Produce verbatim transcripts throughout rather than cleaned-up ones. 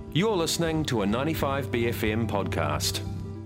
You're listening to a ninety-five B F M podcast.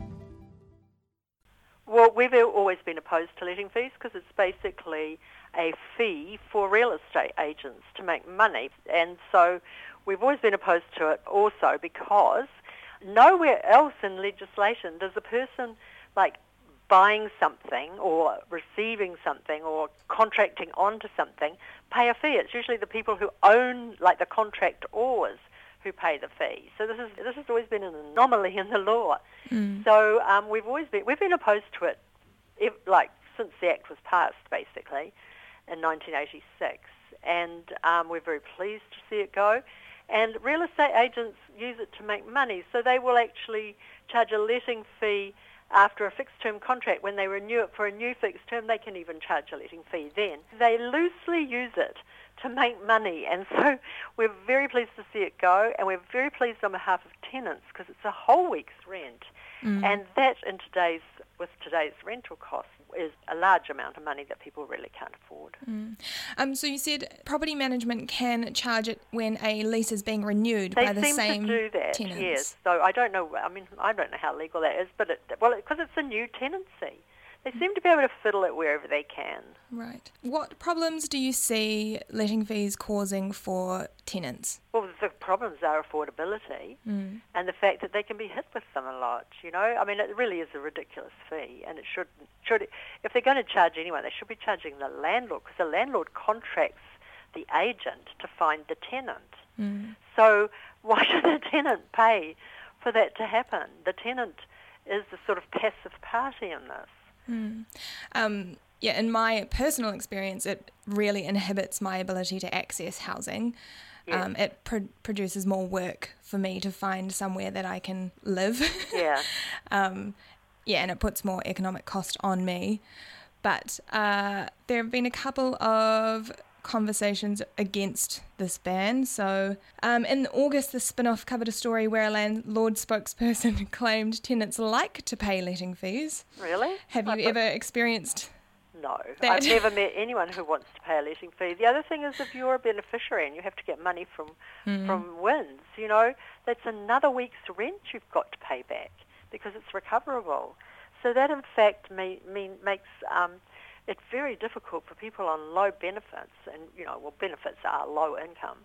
Well, we've always been opposed to letting fees because it's basically a fee for real estate agents to make money. And so we've always been opposed to it also because nowhere else in legislation does a person like buying something or receiving something or contracting onto something pay a fee. It's usually the people who own, like the contractors, who pay the fee. So this is this has always been an anomaly in the law. Mm. So um, we've always been we've been opposed to it, if, like since the Act was passed, basically, in nineteen eighty-six, and um, we're very pleased to see it go. And real estate agents use it to make money, so they will actually charge a letting fee after a fixed-term contract. When they renew it for a new fixed term, they can even charge a letting fee then. They loosely use it to make money, and so we're very pleased to see it go, and we're very pleased on behalf of tenants because it's a whole week's rent, mm. and that in today's with today's rental costs is a large amount of money that people really can't afford. Mm. Um, so you said property management can charge it when a lease is being renewed they by the same to do that, tenants. Yes. So I don't know. I mean, I don't know how legal that is, but it, well, because it, it's a new tenancy. They seem to be able to fiddle it wherever they can. Right. What problems do you see letting fees causing for tenants? Well, the problems are affordability mm. and the fact that they can be hit with them a lot, you know. I mean, it really is a ridiculous fee, and it should, should if they're going to charge anyone, they should be charging the landlord, because the landlord contracts the agent to find the tenant. Mm. So why should the tenant pay for that to happen? The tenant is the sort of passive party in this. Mm. Um, yeah, in my personal experience, it really inhibits my ability to access housing. Yes. Um, it pro- produces more work for me to find somewhere that I can live. Yeah. um, yeah, and it puts more economic cost on me. But uh, there have been a couple of conversations against this ban. So um, in August, the Spin-Off covered a story where a landlord spokesperson claimed tenants like to pay letting fees. Really? Have you ever experienced No, that? I've never met anyone who wants to pay a letting fee. The other thing is if you're a beneficiary and you have to get money from mm. from wins, you know, that's another week's rent you've got to pay back because it's recoverable. So that in fact may, mean, makes um, it's very difficult for people on low benefits, and, you know, well, benefits are low income,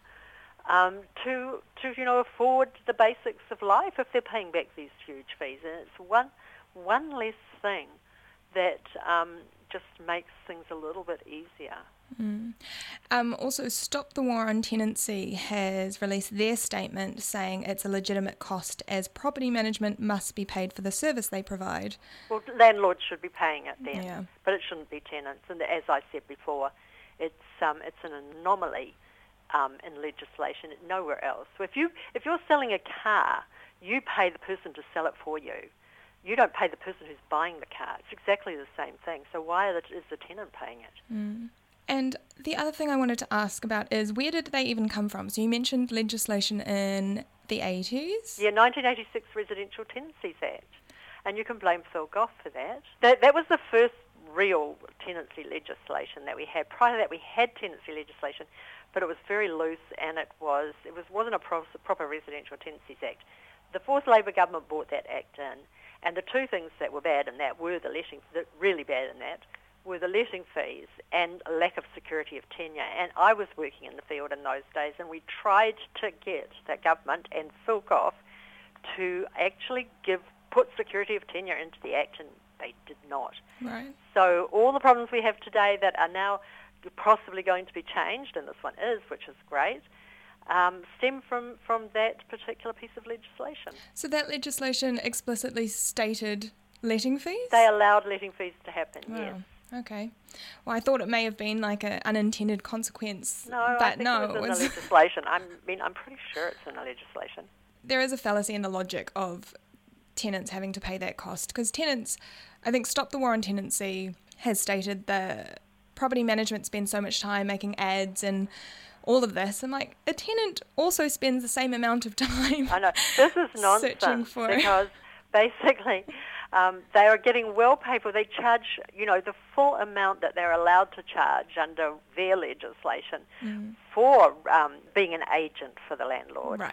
um, to, to, you know, afford the basics of life if they're paying back these huge fees. And it's one, one less thing that um, just makes things a little bit easier. Mm. Um, also, Stop the War on Tenancy has released their statement saying it's a legitimate cost as property management must be paid for the service they provide. Well, landlords should be paying it then, yeah. but it shouldn't be tenants. And as I said before, it's um, it's an anomaly um, in legislation, nowhere else. So if you if you're selling a car, you pay the person to sell it for you. You don't pay the person who's buying the car. It's exactly the same thing. So why is the tenant paying it? Mm. And the other thing I wanted to ask about is, where did they even come from? So you mentioned legislation in the eighties? Yeah, nineteen eighty-six Residential Tenancies Act. And you can blame Phil Goff for that. That, that was the first real tenancy legislation that we had. Prior to that, we had tenancy legislation, but it was very loose, and it, was, it was, wasn't a pro- proper Residential Tenancies Act. The fourth Labor government brought that act in, and the two things that were bad in that were the letting, really bad in that, were the letting fees and a lack of security of tenure. And I was working in the field in those days, and we tried to get the government and Phil Goff to actually give put security of tenure into the act, and they did not. Right. So all the problems we have today that are now possibly going to be changed, and this one is, which is great, um, stem from, from that particular piece of legislation. So that legislation explicitly stated letting fees? They allowed letting fees to happen, wow. yes. Okay. Well, I thought it may have been like an unintended consequence. No, but I think no, it was in it was the legislation. I mean, I'm pretty sure it's in the legislation. There is a fallacy in the logic of tenants having to pay that cost, because tenants, I think Stop the War on Tenancy has stated that property management spends so much time making ads and all of this. I'm like, a tenant also spends the same amount of time. I know. This is nonsense searching for because basically um, they are getting well paid for. They charge, you know, the full amount that they're allowed to charge under their legislation mm. for um, being an agent for the landlord. Right.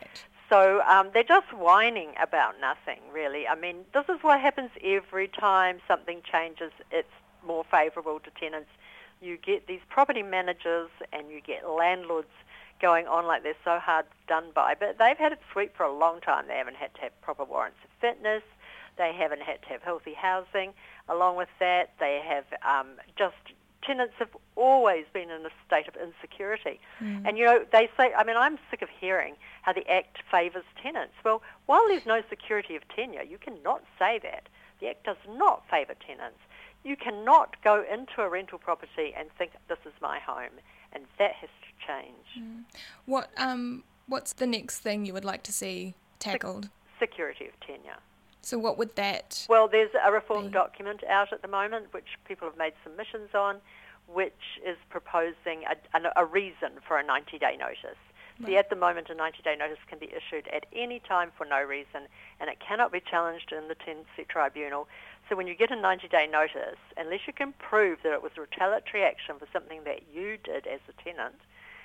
So um, they're just whining about nothing, really. I mean, this is what happens every time something changes. It's more favourable to tenants. You get these property managers and you get landlords going on like they're so hard done by. But they've had it sweet for a long time. They haven't had to have proper warrants of fitness. They haven't had to have healthy housing. Along with that, they have um, just... Tenants have always been in a state of insecurity. Mm. And, you know, they say, I mean, I'm sick of hearing how the Act favours tenants. Well, while there's no security of tenure, you cannot say that. The Act does not favour tenants. You cannot go into a rental property and think, this is my home, and that has to change. Mm. What um, What's the next thing you would like to see tackled? Se- security of tenure. So what would that Well, there's a reform be? document out at the moment which people have made submissions on, which is proposing a, a, a reason for a ninety-day notice. Right. See, at the moment, a ninety-day notice can be issued at any time for no reason, and it cannot be challenged in the tenancy tribunal. So when you get a ninety-day notice, unless you can prove that it was a retaliatory action for something that you did as a tenant,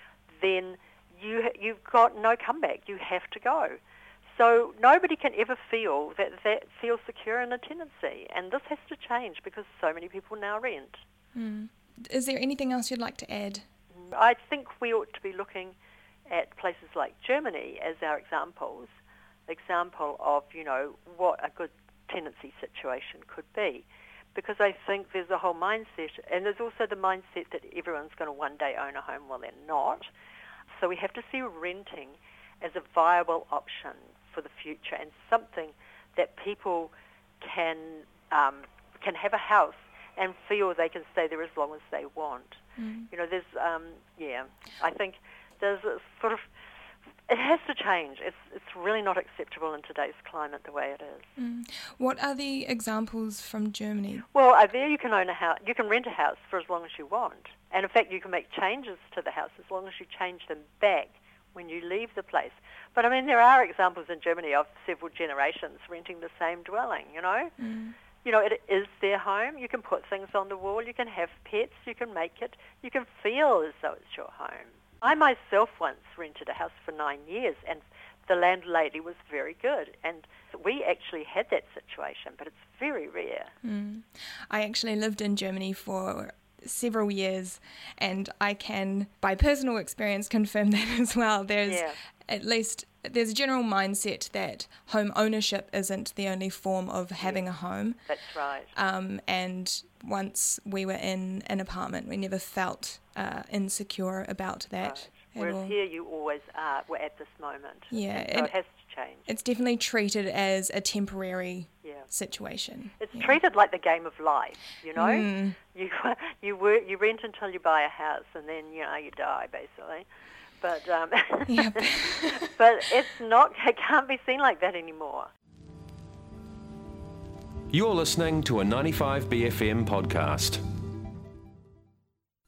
then you, you've got no comeback. You have to go. So nobody can ever feel that they feel secure in a tenancy, and this has to change because so many people now rent. Mm. Is there anything else you'd like to add? I think we ought to be looking at places like Germany as our examples, example of, you know, what a good tenancy situation could be. Because I think there's a whole mindset, and there's also the mindset that everyone's going to one day own a home. Well, they're not. So we have to see renting as a viable option for the future and something that people can um, can have a house and feel they can stay there as long as they want. Mm. You know, there's, um, yeah, I think there's a sort of, it has to change. It's it's really not acceptable in today's climate the way it is. Mm. What are the examples from Germany? Well, uh, there you can own a house, you can rent a house for as long as you want. And in fact, you can make changes to the house as long as you change them back when you leave the place. But I mean, there are examples in Germany of several generations renting the same dwelling, you know. Mm. You know, it is their home. You can put things on the wall. You can have pets. You can make it. You can feel as though it's your home. I myself once rented a house for nine years, and the landlady was very good. And we actually had that situation, but it's very rare. Mm. I actually lived in Germany for several years, and I can, by personal experience, confirm that as well. There's yeah. at least there's a general mindset that home ownership isn't the only form of having yeah, a home. That's right. Um, and once we were in an apartment, we never felt uh, insecure about that. Right. Whereas all. here you always are. We're at this moment. Yeah, and so it, it has to change. It's definitely treated as a temporary yeah. situation. It's yeah. treated like the game of life, you know. Mm. You you work, you rent until you buy a house, and then you know you die basically. But um, yep. but it's not. It can't be seen like that anymore. You're listening to a ninety-five B F M podcast.